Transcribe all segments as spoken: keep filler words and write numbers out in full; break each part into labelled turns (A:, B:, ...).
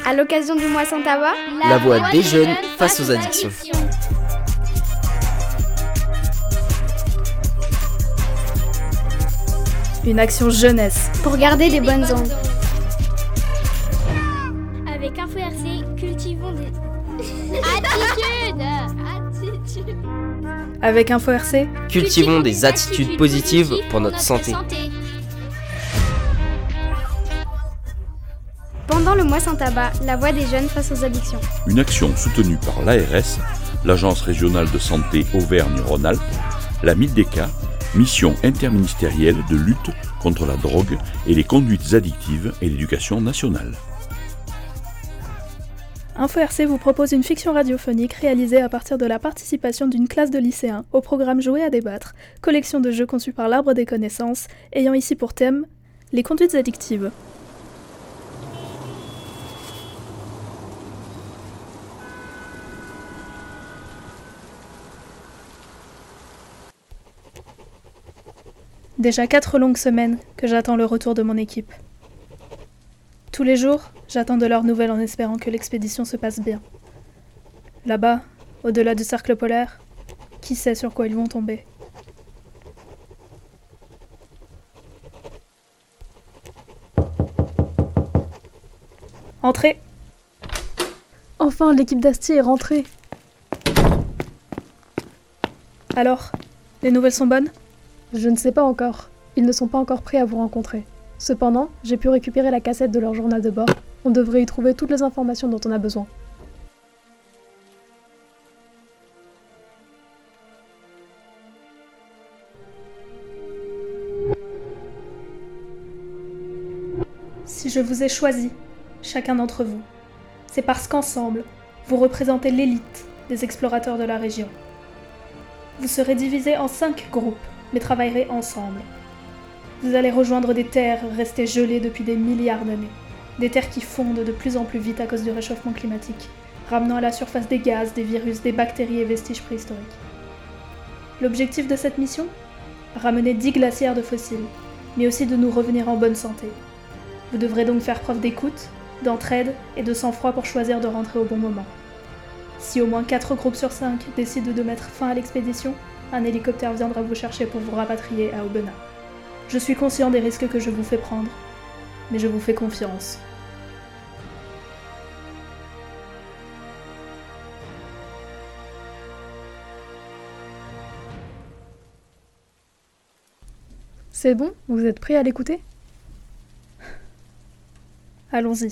A: À l'occasion du mois sans tabac,
B: la, la voix des jeunes face aux addictions.
C: Une action jeunesse
A: pour garder des bonnes ondes.
D: Avec Info R C, cultivons des attitudes. Attitudes.
C: Avec Info R C,
B: cultivons des attitudes positives pour notre santé.
A: Pendant le mois sans tabac, la voix des jeunes face aux addictions.
E: Une action soutenue par l'A R S, l'Agence régionale de santé Auvergne-Rhône-Alpes, la MIDECA, mission interministérielle de lutte contre la drogue et les conduites addictives et l'éducation nationale.
C: Info R C vous propose une fiction radiophonique réalisée à partir de la participation d'une classe de lycéens au programme Jouer à débattre, collection de jeux conçus par l'Arbre des connaissances, ayant ici pour thème les conduites addictives. Déjà quatre longues semaines que j'attends le retour de mon équipe. Tous les jours, j'attends de leurs nouvelles en espérant que l'expédition se passe bien. Là-bas, au-delà du cercle polaire, qui sait sur quoi ils vont tomber. Entrez! Enfin, l'équipe d'Asti est rentrée. Alors, les nouvelles sont bonnes ?
F: Je ne sais pas encore. Ils ne sont pas encore prêts à vous rencontrer. Cependant, j'ai pu récupérer la cassette de leur journal de bord. On devrait y trouver toutes les informations dont on a besoin.
C: Si je vous ai choisi, chacun d'entre vous, c'est parce qu'ensemble, vous représentez l'élite des explorateurs de la région. Vous serez divisés en cinq groupes, mais travaillerez ensemble. Vous allez rejoindre des terres restées gelées depuis des milliards d'années. Des terres qui fondent de plus en plus vite à cause du réchauffement climatique, ramenant à la surface des gaz, des virus, des bactéries et vestiges préhistoriques. L'objectif de cette mission ? Ramener dix glacières de fossiles, mais aussi de nous revenir en bonne santé. Vous devrez donc faire preuve d'écoute, d'entraide et de sang-froid pour choisir de rentrer au bon moment. Si au moins quatre groupes sur cinq décident de mettre fin à l'expédition, un hélicoptère viendra vous chercher pour vous rapatrier à Aubenas. Je suis conscient des risques que je vous fais prendre, mais je vous fais confiance.
F: C'est bon ? Vous êtes prêts à l'écouter ?
C: Allons-y.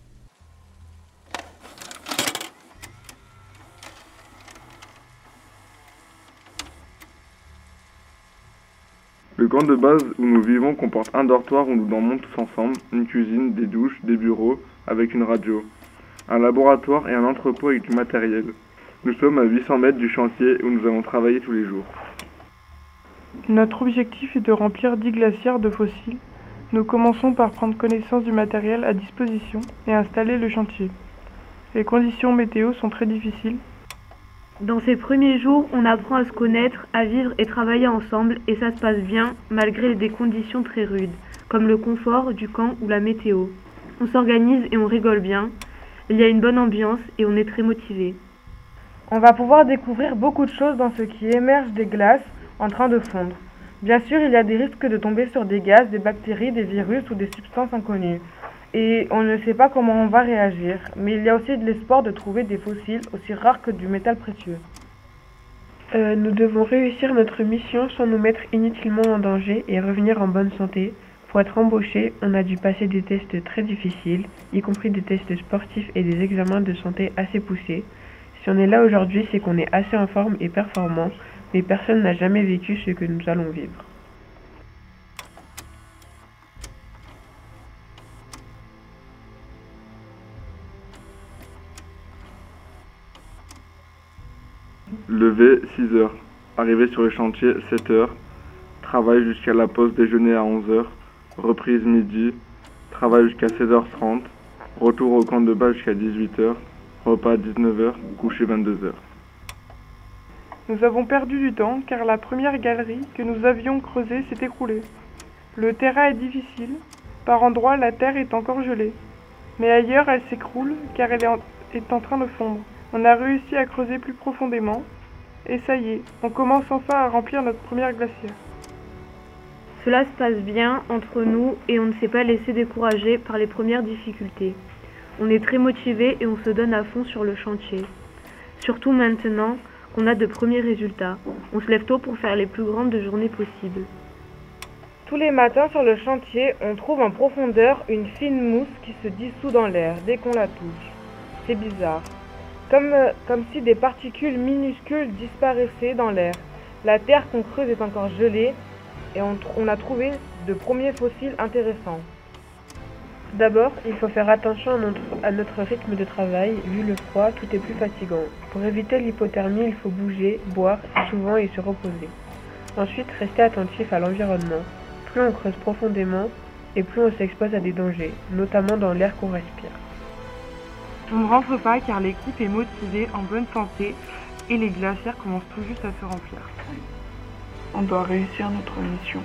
G: Le camp de base où nous vivons comporte un dortoir où nous dormons tous ensemble, une cuisine, des douches, des bureaux, avec une radio, un laboratoire et un entrepôt avec du matériel. Nous sommes à huit cents mètres du chantier où nous allons travailler tous les jours.
H: Notre objectif est de remplir dix glacières de fossiles. Nous commençons par prendre connaissance du matériel à disposition et installer le chantier. Les conditions météo sont très difficiles.
I: Dans ces premiers jours, on apprend à se connaître, à vivre et travailler ensemble et ça se passe bien malgré des conditions très rudes, comme le confort du camp ou la météo. On s'organise et on rigole bien, il y a une bonne ambiance et on est très motivés.
H: On va pouvoir découvrir beaucoup de choses dans ce qui émerge des glaces en train de fondre. Bien sûr, il y a des risques de tomber sur des gaz, des bactéries, des virus ou des substances inconnues. Et on ne sait pas comment on va réagir, mais il y a aussi de l'espoir de trouver des fossiles aussi rares que du métal précieux.
J: Euh, nous devons réussir notre mission sans nous mettre inutilement en danger et revenir en bonne santé. Pour être embauché, on a dû passer des tests très difficiles, y compris des tests sportifs et des examens de santé assez poussés. Si on est là aujourd'hui, c'est qu'on est assez en forme et performant, mais personne n'a jamais vécu ce que nous allons vivre.
G: Lever six heures, arriver sur le chantier sept heures, travail jusqu'à la pause déjeuner à onze heures, reprise midi, travail jusqu'à seize heures trente, retour au camp de base jusqu'à dix-huit heures, repas à dix-neuf heures, coucher vingt-deux heures.
H: Nous avons perdu du temps car la première galerie que nous avions creusée s'est écroulée. Le terrain est difficile, par endroits la terre est encore gelée. Mais ailleurs, elle s'écroule car elle est en, est en train de fondre. On a réussi à creuser plus profondément. Et ça y est, on commence enfin à remplir notre première glacière.
I: Cela se passe bien entre nous et on ne s'est pas laissé décourager par les premières difficultés. On est très motivés et on se donne à fond sur le chantier. Surtout maintenant qu'on a de premiers résultats. On se lève tôt pour faire les plus grandes journées possibles.
H: Tous les matins sur le chantier, on trouve en profondeur une fine mousse qui se dissout dans l'air dès qu'on la touche. C'est bizarre. Comme, euh, comme si des particules minuscules disparaissaient dans l'air. La terre qu'on creuse est encore gelée et on, on a trouvé de premiers fossiles intéressants.
J: D'abord, il faut faire attention à notre, à notre rythme de travail. Vu le froid, tout est plus fatigant. Pour éviter l'hypothermie, il faut bouger, boire souvent et se reposer. Ensuite, rester attentif à l'environnement. Plus on creuse profondément et plus on s'expose à des dangers, notamment dans l'air qu'on respire.
H: On ne rentre pas car l'équipe est motivée, en bonne santé et les glacières commencent tout juste à se remplir.
K: On doit réussir notre mission.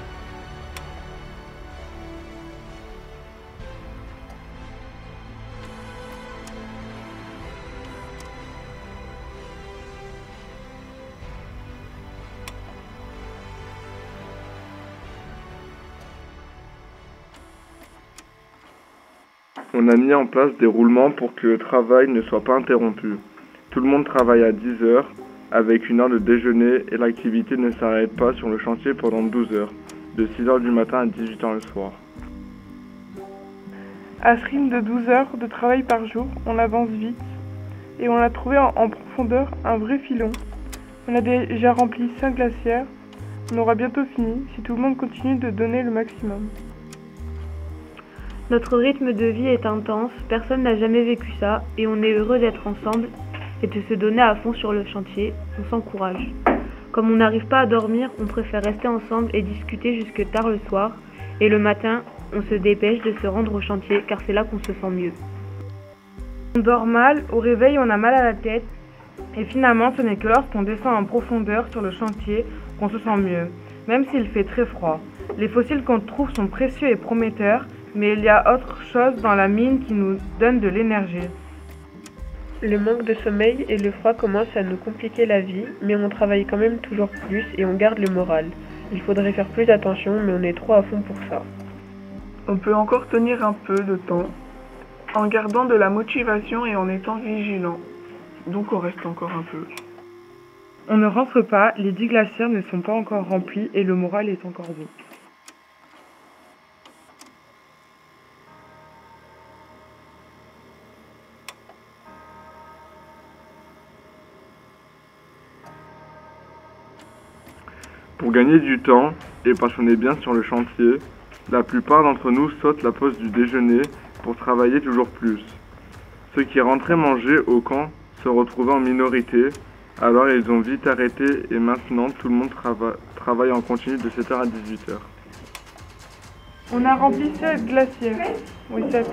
G: On a mis en place des roulements pour que le travail ne soit pas interrompu. Tout le monde travaille à dix heures, avec une heure de déjeuner et l'activité ne s'arrête pas sur le chantier pendant douze heures, de six heures du matin à dix-huit heures le soir.
H: À ce rythme de douze heures de travail par jour, on avance vite et on a trouvé en, en profondeur un vrai filon. On a déjà rempli cinq glacières, on aura bientôt fini si tout le monde continue de donner le maximum.
I: Notre rythme de vie est intense, personne n'a jamais vécu ça et on est heureux d'être ensemble et de se donner à fond sur le chantier, on s'encourage. Comme on n'arrive pas à dormir, on préfère rester ensemble et discuter jusque tard le soir et le matin, on se dépêche de se rendre au chantier car c'est là qu'on se sent mieux.
H: On dort mal, au réveil on a mal à la tête et finalement ce n'est que lorsqu'on descend en profondeur sur le chantier qu'on se sent mieux, même s'il fait très froid. Les fossiles qu'on trouve sont précieux et prometteurs, mais il y a autre chose dans la mine qui nous donne de l'énergie.
J: Le manque de sommeil et le froid commencent à nous compliquer la vie, mais on travaille quand même toujours plus et on garde le moral. Il faudrait faire plus attention, mais on est trop à fond pour ça.
K: On peut encore tenir un peu de temps, en gardant de la motivation et en étant vigilant. Donc on reste encore un peu.
H: On ne rentre pas, les dix glacières ne sont pas encore remplies et le moral est encore bon.
G: Pour gagner du temps, et parce qu'on est bien sur le chantier, la plupart d'entre nous sautent la pause du déjeuner pour travailler toujours plus. Ceux qui rentraient manger au camp se retrouvaient en minorité, alors ils ont vite arrêté et maintenant tout le monde trava- travaille en continu de sept heures à dix-huit heures.
H: On a rempli sept glacières. Oui, sept.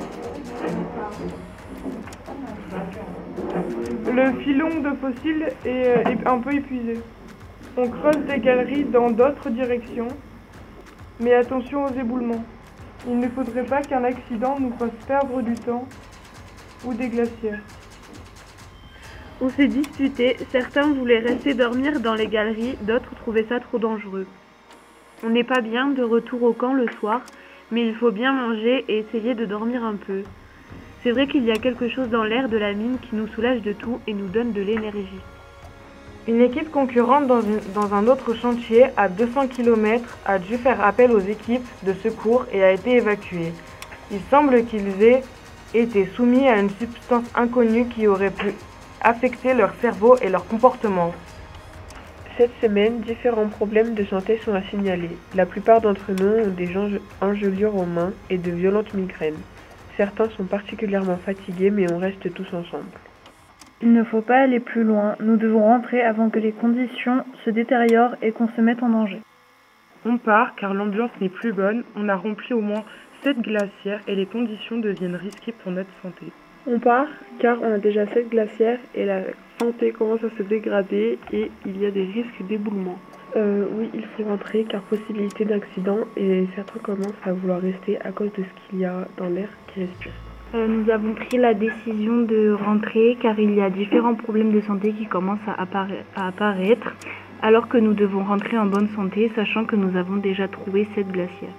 H: Le filon de fossiles est, est un peu épuisé. On creuse des galeries dans d'autres directions, mais attention aux éboulements. Il ne faudrait pas qu'un accident nous fasse perdre du temps ou des glacières.
I: On s'est disputé, certains voulaient rester dormir dans les galeries, d'autres trouvaient ça trop dangereux. On n'est pas bien de retour au camp le soir, mais il faut bien manger et essayer de dormir un peu. C'est vrai qu'il y a quelque chose dans l'air de la mine qui nous soulage de tout et nous donne de l'énergie.
H: Une équipe concurrente dans, une, dans un autre chantier à deux cents kilomètres a dû faire appel aux équipes de secours et a été évacuée. Il semble qu'ils aient été soumis à une substance inconnue qui aurait pu affecter leur cerveau et leur comportement.
J: Cette semaine, différents problèmes de santé sont à signaler. La plupart d'entre nous ont des engelures aux mains et de violentes migraines. Certains sont particulièrement fatigués, mais on reste tous ensemble.
I: Il ne faut pas aller plus loin, nous devons rentrer avant que les conditions se détériorent et qu'on se mette en danger.
H: On part car l'ambiance n'est plus bonne, on a rempli au moins sept glacières et les conditions deviennent risquées pour notre santé.
J: On part car on a déjà sept glacières et la santé commence à se dégrader et il y a des risques d'éboulement. Euh, oui, il faut rentrer car possibilité d'accident et certains commencent à vouloir rester à cause de ce qu'il y a dans l'air qui respire.
I: Euh, nous avons pris la décision de rentrer car il y a différents problèmes de santé qui commencent à, appara- à apparaître, alors que nous devons rentrer en bonne santé, sachant que nous avons déjà trouvé sept glacières.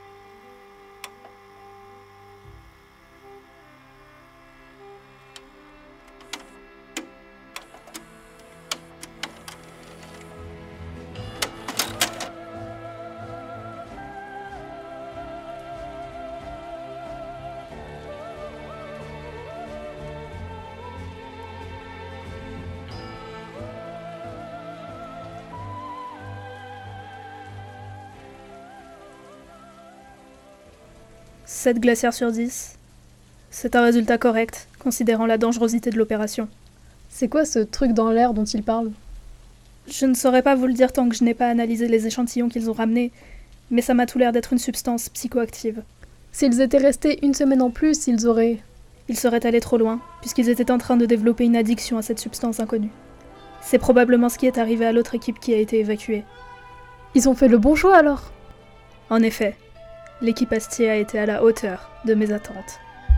C: sept glacières sur dix. C'est un résultat correct, considérant la dangerosité de l'opération.
F: C'est quoi ce truc dans l'air dont ils parlent?
C: Je ne saurais pas vous le dire tant que je n'ai pas analysé les échantillons qu'ils ont ramenés, mais ça m'a tout l'air d'être une substance psychoactive.
F: S'ils étaient restés une semaine en plus, ils auraient...
C: Ils seraient allés trop loin, puisqu'ils étaient en train de développer une addiction à cette substance inconnue. C'est probablement ce qui est arrivé à l'autre équipe qui a été évacuée.
F: Ils ont fait le bon choix alors?
C: En effet, l'équipe Astier a été à la hauteur de mes attentes.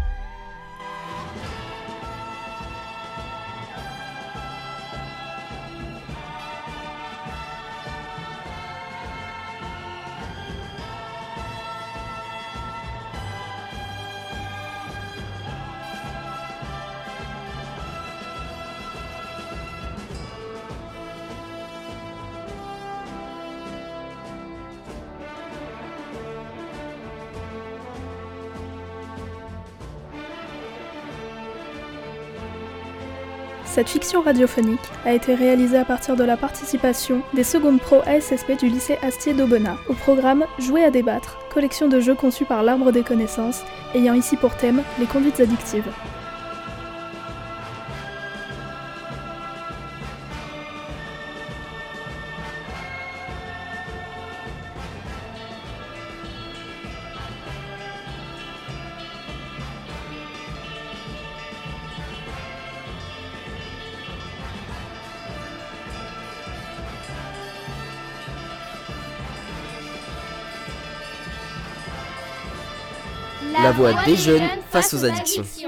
C: Cette fiction radiophonique a été réalisée à partir de la participation des secondes pro A S S P du lycée Astier d'Aubenas au programme Jouer à débattre, collection de jeux conçus par l'Arbre des connaissances, ayant ici pour thème les conduites addictives.
B: La voix des jeunes face aux addictions.